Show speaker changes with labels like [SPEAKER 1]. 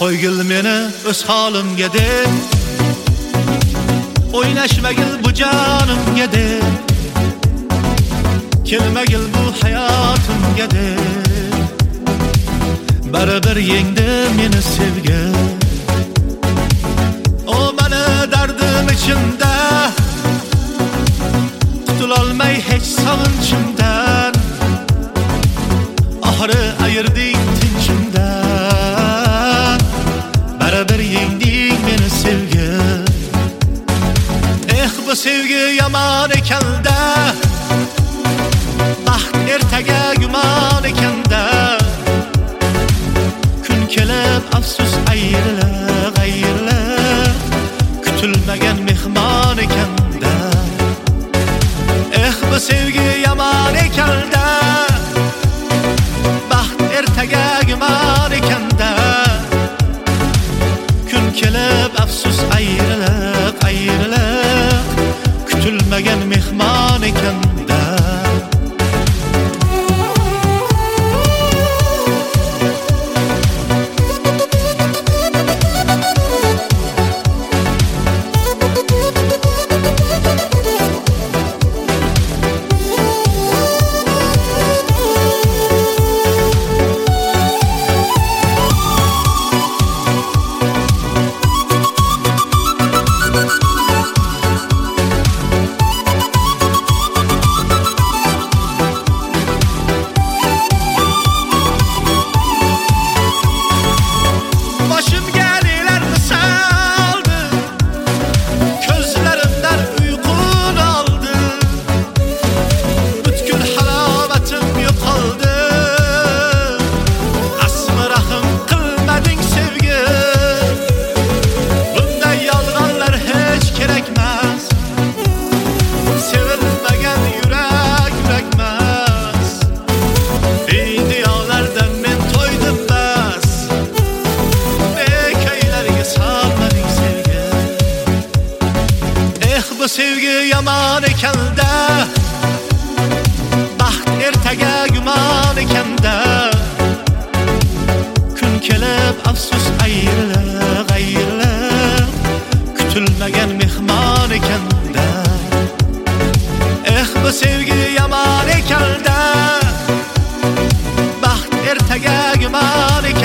[SPEAKER 1] Qo'ygil meni o'z holimga deb, o'ynashmagil bu jonimga deb, kelmagil bu hayotimga deb, baribir yengdi meni sevgi. O meni dardim ichimda, qutulolmay hech sog'inchimdan, oxiri ayirding tinchimdan, baribir yengding meni sevgi. Bu sevgi yomon ekanda, baxt ertaga gumon ekanda, kun kelib afsus ayrilib, ayrilib, kutilmagan mehmon ekanda. Bu sevgi yomon ekanda, baxt ertaga gumon ekanda, kun kelib afsus ayrilib, ayrilib, kutilmagan mehmon ekanda. Bu sevgi yomon ekanda, baxt ertaga gumon ekanda, kun kelib afsus ayrilib, ayrilib, kutilmagan mehmon ekanda. Bu sevgi yomon ekanda, baxt ertaga gumon ekanda.